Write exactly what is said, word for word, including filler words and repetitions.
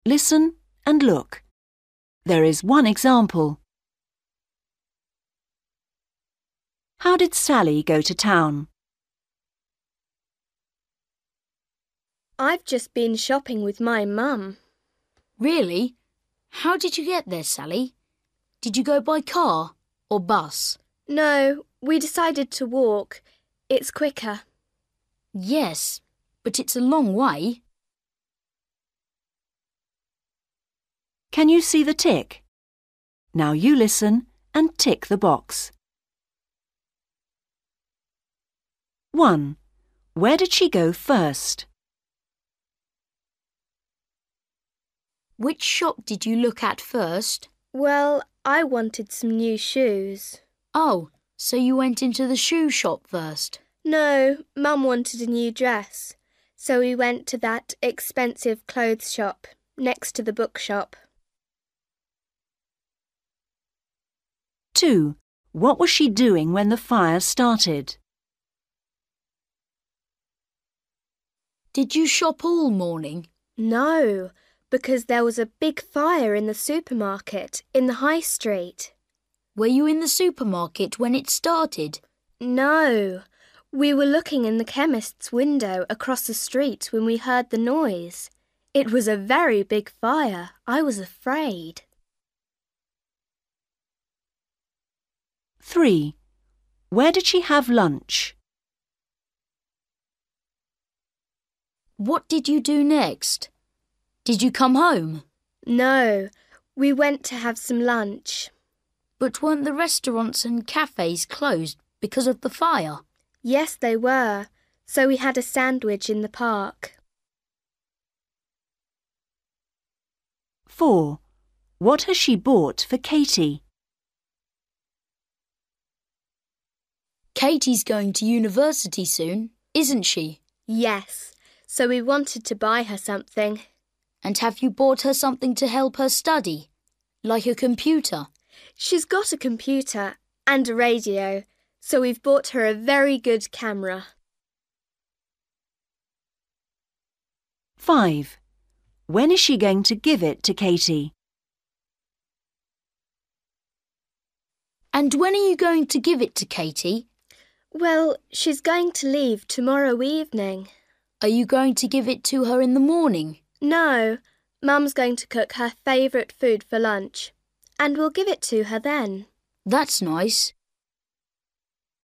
Listen and look. There is one example. How did Sally go to town? I've just been shopping with my mum. Really? How did you get there, Sally? Did you go by car or bus? No, we decided to walk. It's quicker. Yes, but it's a long way. Can you see the tick? Now you listen and tick the box. one. Where did she go first? Which shop did you look at first? Well, I wanted some new shoes. Oh, so you went into the shoe shop first? No, Mum wanted a new dress, so we went to that expensive clothes shop next to the bookshop. two. What was she doing when the fire started? Did you shop all morning? No, because there was a big fire in the supermarket in the high street. Were you in the supermarket when it started? No, we were looking in the chemist's window across the street when we heard the noise. It was a very big fire. I was afraid. three. Where did she have lunch? What did you do next? Did you come home? No, we went to have some lunch. But weren't the restaurants and cafes closed because of the fire? Yes, they were. So we had a sandwich in the park. four. What has she bought for Katie? Katie's going to university soon, isn't she? Yes, so we wanted to buy her something. And have you bought her something to help her study? Like a computer? She's got a computer and a radio, so we've bought her a very good camera. five. When is she going to give it to Katie? And when are you going to give it to Katie? Well, she's going to leave tomorrow evening. Are you going to give it to her in the morning? No, Mum's going to cook her favourite food for lunch, and we'll give it to her then. That's nice.